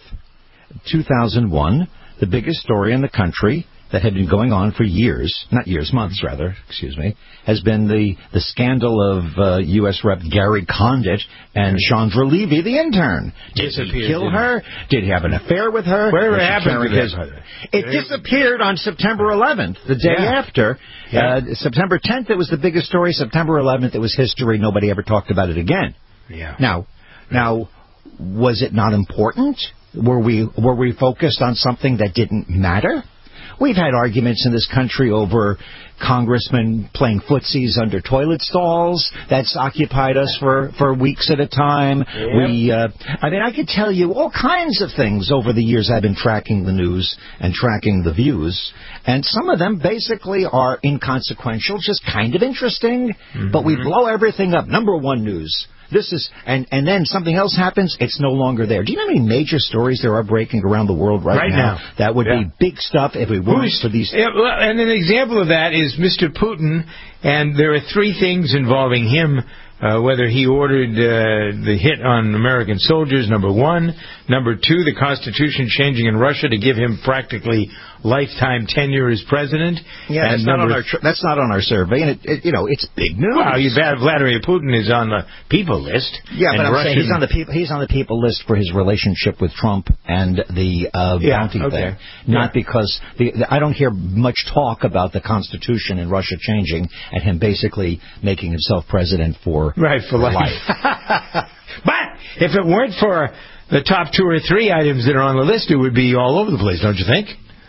two thousand one, the biggest story in the country that had been going on for years, not years, months rather, excuse me, has been the, the scandal of uh, U S Rep Gary Condit and Chandra Levy, the intern. Did he kill her? Did he have an affair with her? Whatever happened to his... It disappeared on September eleventh, the day yeah. after. Yeah. Uh, September tenth, it was the biggest story. September eleventh, it was history. Nobody ever talked about it again. Yeah. Now, now, was it not important? Were we were we focused on something that didn't matter? We've had arguments in this country over congressmen playing footsies under toilet stalls. That's occupied us for, for weeks at a time. Yep. We, uh, I mean, I could tell you all kinds of things over the years I've been tracking the news and tracking the views. And some of them basically are inconsequential, just kind of interesting. Mm-hmm. But we blow everything up. Number one news. This is, and, and then something else happens, it's no longer there. Do you know how many major stories there are breaking around the world right, right now? now? That would yeah. be big stuff if we weren't Who's, for these... Yeah, well, and an example of that is Mister Putin, and there are three things involving him, uh, whether he ordered uh, the hit on American soldiers, number one. Number two, the Constitution changing in Russia to give him practically lifetime tenure as president. Yeah, and that's, not on our tr- that's not on our survey, and it, it, you know, it's big news. Well, you bet Vladimir Putin is on the people list. Yeah, but I'm Russian... saying he's on the people. He's on the people list for his relationship with Trump and the uh, yeah, bounty okay. there. Not yeah. because the, the, I don't hear much talk about the Constitution in Russia changing and him basically making himself president for right for, for life. life. But if it weren't for the top two or three items that are on the list, it would be all over the place, don't you think?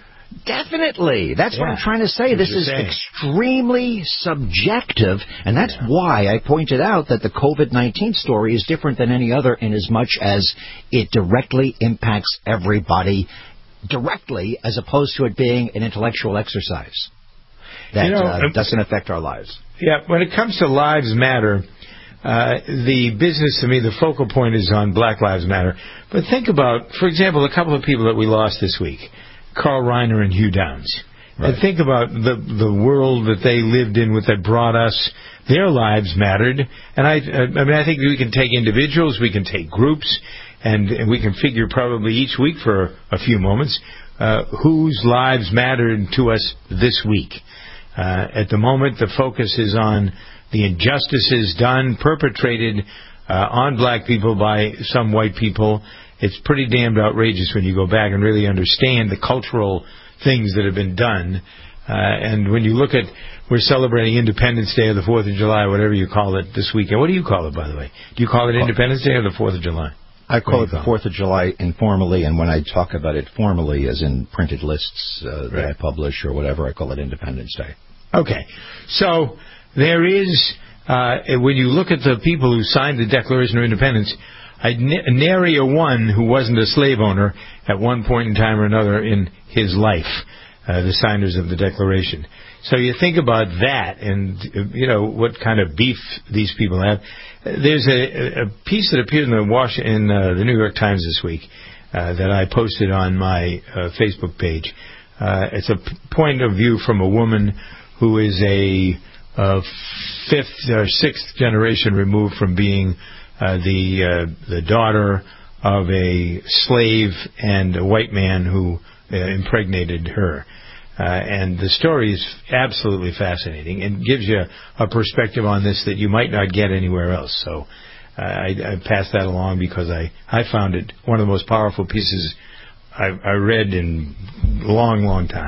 Definitely. That's yeah. what I'm trying to say. That's this is saying. extremely subjective, and that's yeah. why I pointed out that the COVID nineteen story is different than any other in as much as it directly impacts everybody directly, as opposed to it being an intellectual exercise that you know, uh, doesn't affect our lives. Yeah, when it comes to Lives Matter, Uh, the business, to me, the focal point is on Black Lives Matter. But think about, for example, a couple of people that we lost this week, Carl Reiner and Hugh Downs. Right. And think about the the world that they lived in, with that brought us. Their lives mattered. And I, I mean, I think we can take individuals, we can take groups, and, and we can figure probably each week for a few moments uh, whose lives mattered to us this week. Uh, at the moment, the focus is on the injustices done, perpetrated uh, on black people by some white people. It's pretty damned outrageous when you go back and really understand the cultural things that have been done. Uh, and when you look at, we're celebrating Independence Day or the fourth of July, whatever you call it this weekend. What do you call it, by the way? Do you call it Independence Day or the fourth of July? I call it the fourth of July informally, and when I talk about it formally, as in printed lists uh, that right. I publish or whatever, I call it Independence Day. Okay. So there is, uh, when you look at the people who signed the Declaration of Independence, I'd n- nary a one who wasn't a slave owner at one point in time or another in his life, uh, the signers of the Declaration. So you think about that and, you know, what kind of beef these people have. There's a, a piece that appeared in the, Was- in, uh, the New York Times this week uh, that I posted on my uh, Facebook page. Uh, it's a p- point of view from a woman who is a uh, fifth or sixth generation removed from being uh, the uh, the daughter of a slave and a white man who uh, impregnated her. Uh, and the story is absolutely fascinating and gives you a perspective on this that you might not get anywhere else. So uh, I, I passed that along because I, I found it one of the most powerful pieces I, I read in a long, long time.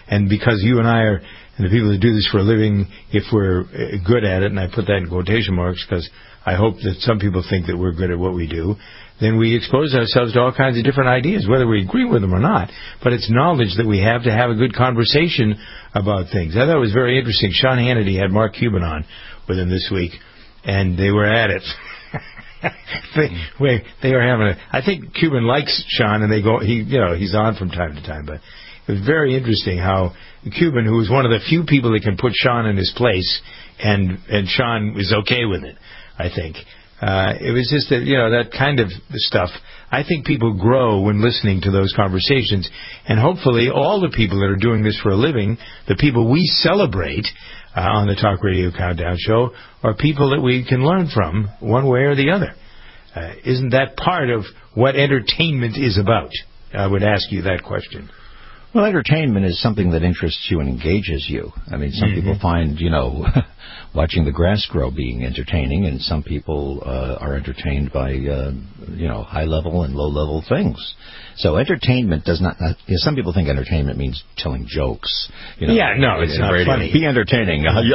And because you and I are, and the people that do this for a living, if we're good at it, and I put that in quotation marks because I hope that some people think that we're good at what we do, then we expose ourselves to all kinds of different ideas, whether we agree with them or not. But it's knowledge that we have to have a good conversation about things. I thought it was very interesting. Sean Hannity had Mark Cuban on with him this week, and they were at it. they, wait, they were having a. I think Cuban likes Sean, and they go. He, you know, he's on from time to time. But it was very interesting how Cuban, who was one of the few people that can put Sean in his place, and and Sean was okay with it. I think. Uh, it was just that, you know, that kind of stuff. I think people grow when listening to those conversations. And hopefully all the people that are doing this for a living, the people we celebrate uh, on the Talk Radio Countdown Show, are people that we can learn from one way or the other. Uh, isn't that part of what entertainment is about? I would ask you that question. Well, entertainment is something that interests you and engages you. I mean, some mm-hmm. people find, you know, watching the grass grow being entertaining, and some people uh, are entertained by, uh, you know, high-level and low-level things. So entertainment does not, not you know, some people think entertainment means telling jokes. You know, yeah, no, it's not radio. funny. Be entertaining. um,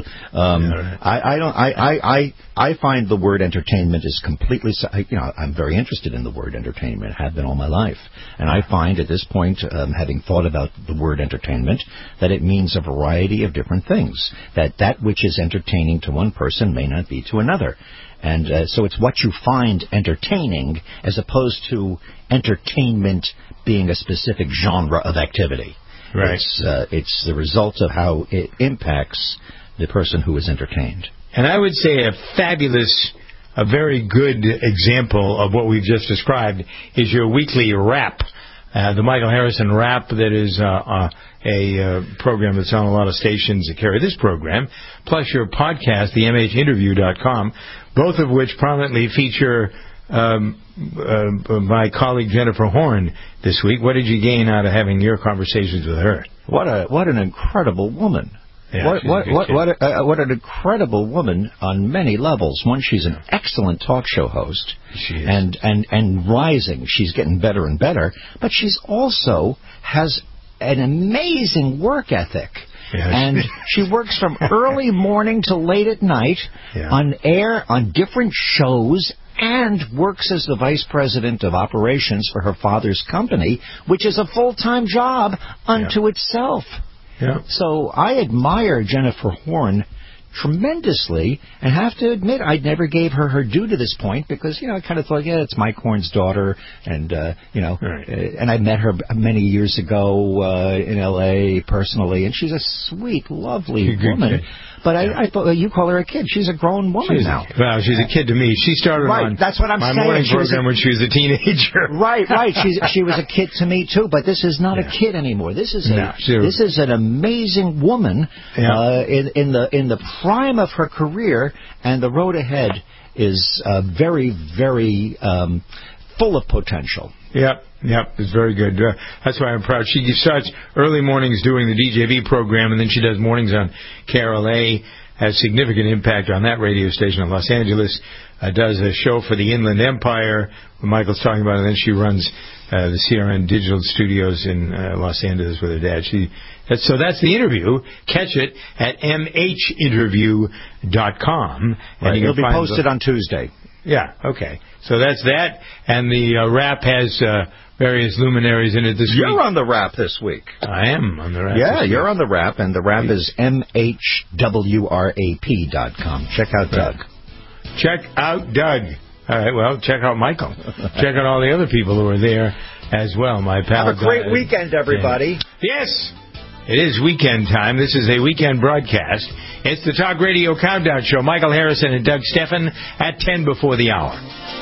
yeah. I, I don't. I, I, I, I find the word entertainment is completely. You know, I'm very interested in the word entertainment. Have been all my life, and I find at this point, um, having thought about the word entertainment, that it means a variety of different things. That that which is entertaining to one person may not be to another. And uh, so it's what you find entertaining as opposed to entertainment being a specific genre of activity. Right. It's, uh, it's the result of how it impacts the person who is entertained. And I would say a fabulous, a very good example of what we've just described is your weekly rap. Uh, the Michael Harrison Rap, that is uh, uh, a uh, program that's on a lot of stations that carry this program, plus your podcast, the M H interview dot com, both of which prominently feature um, uh, my colleague Jennifer Horn this week. What did you gain out of having your conversations with her? What a what an incredible woman. Yeah, what what what what, a, uh, what an incredible woman on many levels. One, she's an excellent talk show host, she is. and and and rising. She's getting better and better, but she's also has an amazing work ethic. Yeah, and she, she works from early morning to late at night yeah. on air on different shows, and works as the vice president of operations for her father's company, which is a full-time job unto yeah. itself. Yeah. So I admire Jennifer Horn tremendously, and have to admit I never gave her her due to this point because, you know, I kind of thought, yeah, it's Mike Horn's daughter, and, uh, you know, right. uh, and I met her many years ago uh, in L A personally, and she's a sweet, lovely woman. But I, yeah. I thought, well, you call her a kid. She's a grown woman she's now. A, well, she's a kid to me. She started right, on that's what I'm my saying. morning she program a, when she was a teenager. Right, right. She's, she was a kid to me, too, but this is not yeah. a kid anymore. This is a no, this is an amazing woman yeah. uh, in, in, the, in the prime of her career, and the road ahead is uh, very, very um, full of potential. Yep, yep, it's very good. Uh, that's why I'm proud. She starts early mornings doing the D J V program, and then she does mornings on K R L A. Has significant impact on that radio station in Los Angeles. Uh, does a show for the Inland Empire, when Michael's talking about it, and then she runs uh, the C R N Digital Studios in uh, Los Angeles with her dad. She, that's, so that's the interview. Catch it at M H interview dot com. Right, it'll be posted the, on Tuesday. Yeah, okay. So that's that, and the uh, rap has uh, various luminaries in it this you're week. You're on the rap this week. I am on the rap Yeah, this you're week. on the rap, and the rap is M H W R A P dot com. Check out Doug. Check out Doug. All right, well, check out Michael. Check out all the other people who are there as well, my pal. Have a great Doug. weekend, everybody. Yes. It is weekend time. This is a weekend broadcast. It's the Talk Radio Countdown Show. Michael Harrison and Doug Steffen at ten before the hour.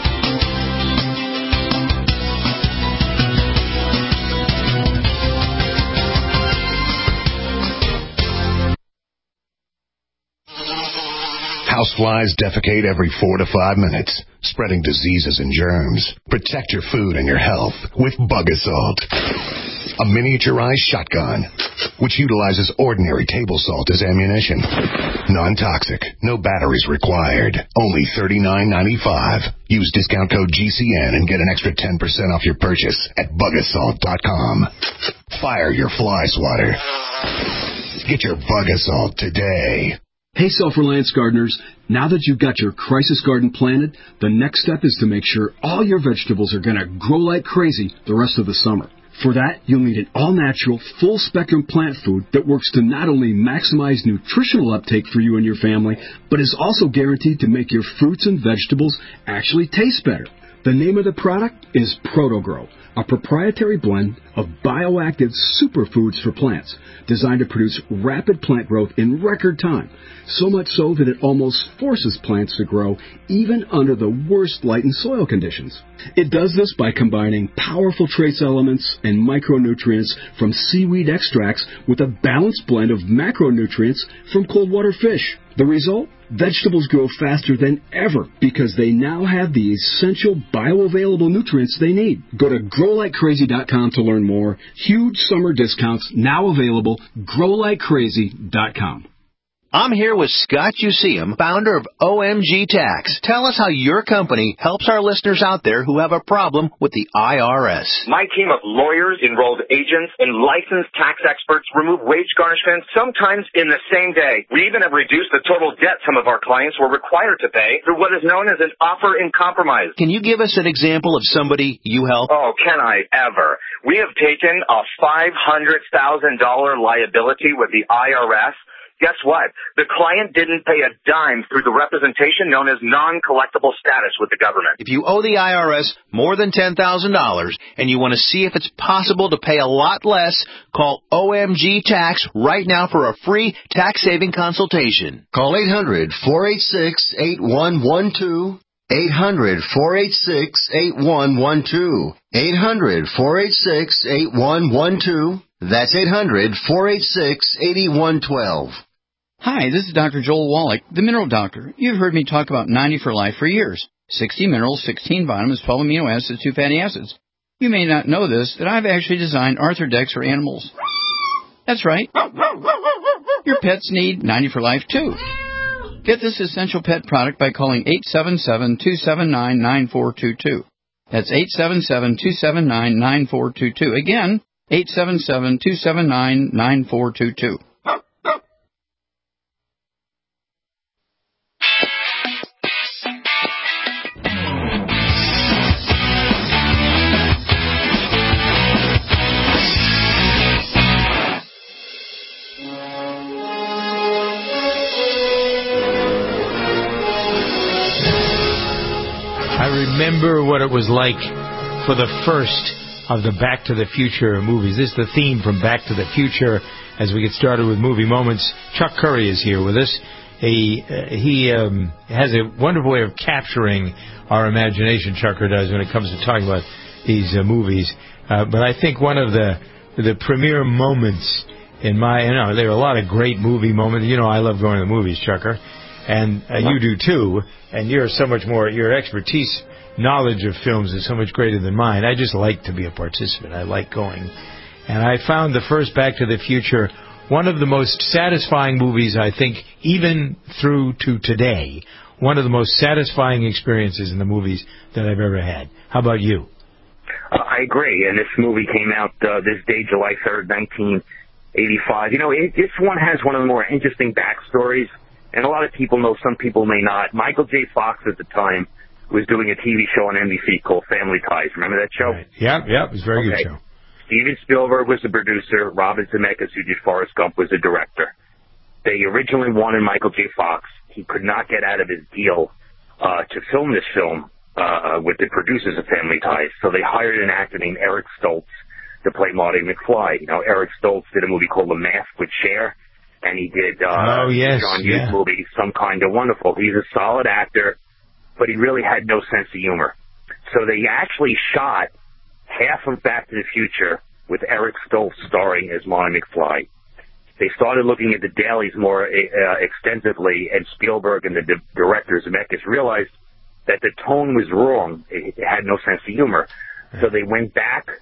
Houseflies defecate every four to five minutes, spreading diseases and germs. Protect your food and your health with Bug Assault. A miniaturized shotgun, which utilizes ordinary table salt as ammunition. Non-toxic, no batteries required. Only thirty-nine ninety-five. Use discount code G C N and get an extra ten percent off your purchase at bug assault dot com. Fire your fly swatter. Get your Bug Assault today. Hey, self-reliance gardeners, now that you've got your crisis garden planted, the next step is to make sure all your vegetables are going to grow like crazy the rest of the summer. For that, you'll need an all-natural, full-spectrum plant food that works to not only maximize nutritional uptake for you and your family, but is also guaranteed to make your fruits and vegetables actually taste better. The name of the product is ProtoGrow, a proprietary blend of bioactive superfoods for plants designed to produce rapid plant growth in record time, so much so that it almost forces plants to grow even under the worst light and soil conditions. It does this by combining powerful trace elements and micronutrients from seaweed extracts with a balanced blend of macronutrients from cold water fish. The result? Vegetables grow faster than ever because they now have the essential bioavailable nutrients they need. Go to grow like crazy dot com to learn more. Huge summer discounts now available. grow like crazy dot com. I'm here with Scott Useum, founder of O M G Tax. Tell us how your company helps our listeners out there who have a problem with the I R S. My team of lawyers, enrolled agents, and licensed tax experts remove wage garnishments sometimes in the same day. We even have reduced the total debt some of our clients were required to pay through what is known as an offer in compromise. Can you give us an example of somebody you help? Oh, can I ever? We have taken a five hundred thousand dollars liability with the I R S. Guess what? The client didn't pay a dime through the representation known as non-collectible status with the government. If you owe the I R S more than ten thousand dollars and you want to see if it's possible to pay a lot less, call O M G Tax right now for a free tax-saving consultation. Call eight hundred, four eight six, eight one one two. eight hundred, four eight six, eight one one two. eight hundred, four eight six, eight one one two. That's eight hundred, four eight six, eight one one two. Hi, this is Doctor Joel Wallach, the Mineral Doctor. You've heard me talk about ninety for Life for years. sixty minerals, sixteen vitamins, twelve amino acids, two fatty acids. You may not know this, that I've actually designed Arthrodex for animals. That's right. Your pets need ninety for Life, too. Get this essential pet product by calling eight seven seven, two seven nine, nine four two two. That's eight seven seven, two seven nine, nine four two two. Again, eight seven seven, two seven nine, nine four two two. I remember what it was like for the first of the Back to the Future movies. This is the theme from Back to the Future as we get started with Movie Moments. Chuck Curry is here with us. He, uh, he um, has a wonderful way of capturing our imagination, Chucker does, when it comes to talking about these uh, movies. Uh, but I think one of the the premier moments in my, you know, there are a lot of great movie moments. You know, I love going to the movies, Chucker. And uh, you do too, and you're so much more, your expertise, knowledge of films is so much greater than mine. I just like to be a participant. I like going. And I found the first Back to the Future one of the most satisfying movies, I think, even through to today. One of the most satisfying experiences in the movies that I've ever had. How about you? Uh, I agree, and this movie came out uh, this day, July third, nineteen eighty-five. You know, it, this one has one of the more interesting backstories. And a lot of people know, some people may not. Michael J. Fox at the time was doing a T V show on N B C called Family Ties. Remember that show? Right. Yeah, yeah, it was a very okay. good show. Steven Spielberg was the producer. Robert Zemeckis, who did Forrest Gump, was the director. They originally wanted Michael J. Fox. He could not get out of his deal uh, to film this film uh, with the producers of Family Ties. So they hired an actor named Eric Stoltz to play Marty McFly. You know, Eric Stoltz did a movie called The Mask with Cher. And he did uh, oh, yes, John Hughes yeah. movie, Some Kind of Wonderful. He's a solid actor, but he really had no sense of humor. So they actually shot half of Back to the Future with Eric Stoltz starring as Marty McFly. They started looking at the dailies more uh, extensively, and Spielberg and the di- director Zemeckis realized that the tone was wrong. It, it had no sense of humor. So they went back to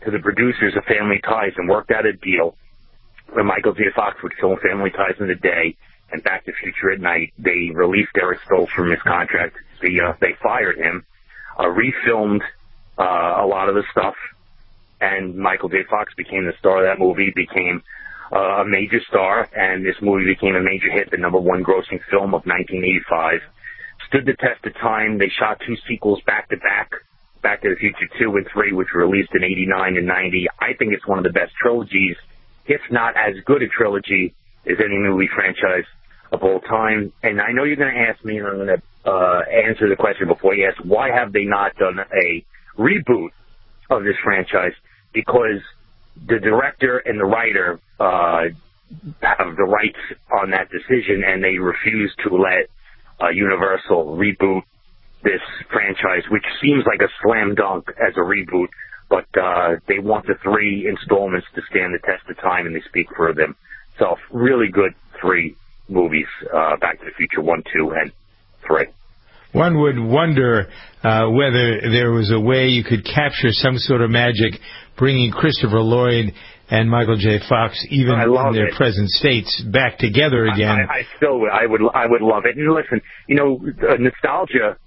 to the producers of Family Ties and worked out a deal where Michael J. Fox would film Family Ties in the day and Back to the Future at night. They released Eric Stoltz from his contract. They, uh, they fired him, uh, refilmed uh, a lot of the stuff, and Michael J. Fox became the star of that movie, became uh, a major star, and this movie became a major hit, the number one grossing film of nineteen eighty-five. Stood the test of time. They shot two sequels back-to-back, Back to the Future two and three, which were released in eighty-nine and ninety. I think it's one of the best trilogies, if not as good a trilogy as any movie franchise of all time. And I know you're going to ask me, and I'm going to uh, answer the question before you ask, why have they not done a reboot of this franchise? Because the director and the writer uh, have the rights on that decision, and they refuse to let uh, Universal reboot this franchise, which seems like a slam dunk as a reboot, but uh, they want the three installments to stand the test of time, and they speak for themselves. Really good three movies, uh, Back to the Future one, two, and three. One would wonder uh, whether there was a way you could capture some sort of magic, bringing Christopher Lloyd and Michael J. Fox, even in their it. present states, back together again. I, I still, I would, I would love it. And listen, you know, uh, nostalgia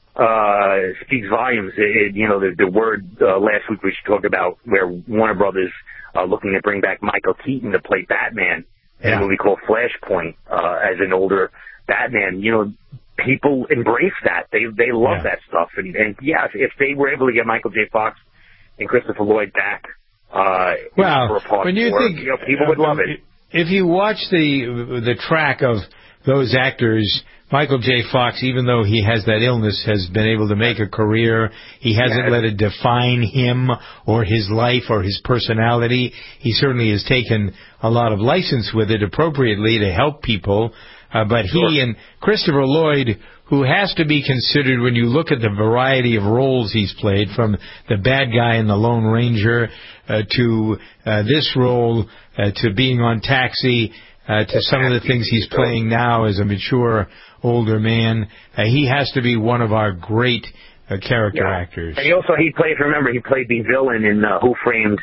uh, speaks volumes. It, you know, the, the word uh, last week we talked about where Warner Brothers uh, looking to bring back Michael Keaton to play Batman in Yeah. a movie called Flashpoint uh, as an older Batman. You know, people embrace that. They they love Yeah. that stuff. And, and yeah, if, if they were able to get Michael J. Fox and Christopher Lloyd back uh, Well, for a part when you four, think, you know, people would love it. If you watch the the track of those actors, Michael J. Fox, even though he has that illness, has been able to make a career. He hasn't Yes. let it define him or his life or his personality. He certainly has taken a lot of license with it appropriately to help people. Uh, but Sure. he and Christopher Lloyd, who has to be considered when you look at the variety of roles he's played, from the bad guy in The Lone Ranger uh, to uh, this role, uh, to being on Taxi, uh, to some of the things he's playing now as a mature older man. Uh, he has to be one of our great uh, character Yeah. actors. And he also, he played, remember, he played the villain in uh, Who Framed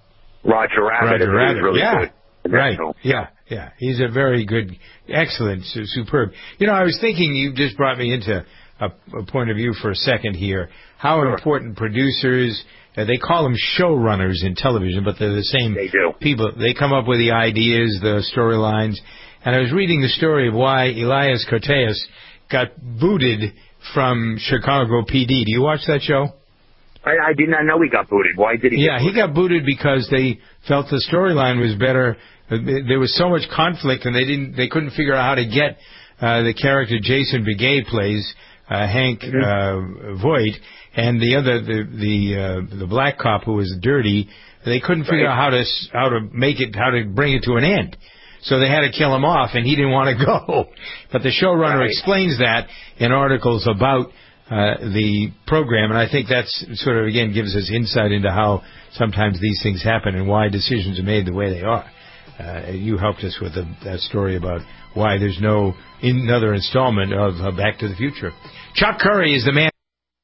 Roger Rabbit. Roger It was Rabbit, really yeah. good. Right. So, Yeah, yeah. He's a very good, excellent, su- superb. You know, I was thinking, you just brought me into a, a point of view for a second here. How Sure. important producers, uh, they call them showrunners in television, but they're the same They do. people. They come up with the ideas, the storylines. And I was reading the story of why Elias Koteas got booted from Chicago P D. Do you watch that show? I, I did not know he got booted. Why did he Yeah, get he got booted because they felt the storyline was better. Uh, There was so much conflict, and they didn't, they couldn't figure out how to get uh, the character Jason Begay plays, uh, Hank uh, Voight, and the other, the the uh, the black cop who was dirty. They couldn't figure Right. out how to s- how to make it, how to bring it to an end. So they had to kill him off, and he didn't want to go. But the showrunner Right. explains that in articles about uh, the program, and I think that's sort of, again, gives us insight into how sometimes these things happen and why decisions are made the way they are. Uh, you helped us with a, that story about why there's no another installment of uh, Back to the Future. Chuck Curry is the man.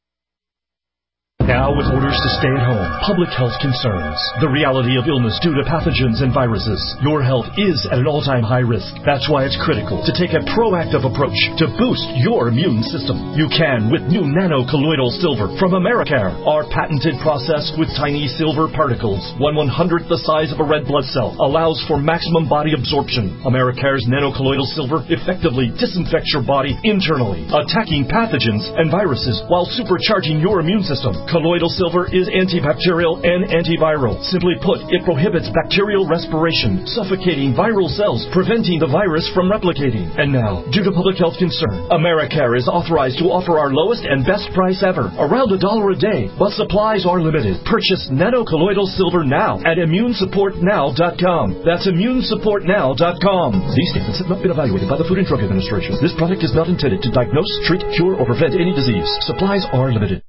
Now, with orders to stay at home, public health concerns, the reality of illness due to pathogens and viruses, your health is at an all-time high risk. That's why it's critical to take a proactive approach to boost your immune system. You can with new nano-colloidal silver from Americare. Our patented process with tiny silver particles, one one-hundredth the size of a red blood cell, allows for maximum body absorption. Americare's nano-colloidal silver effectively disinfects your body internally, attacking pathogens and viruses while supercharging your immune system. Colloidal silver is antibacterial and antiviral. Simply put, it prohibits bacterial respiration, suffocating viral cells, preventing the virus from replicating. And now, due to public health concern, Americare is authorized to offer our lowest and best price ever, around a dollar a day, but supplies are limited. Purchase nano-colloidal silver now at immune support now dot com. That's immune support now dot com. These statements have not been evaluated by the Food and Drug Administration. This product is not intended to diagnose, treat, cure, or prevent any disease. Supplies are limited.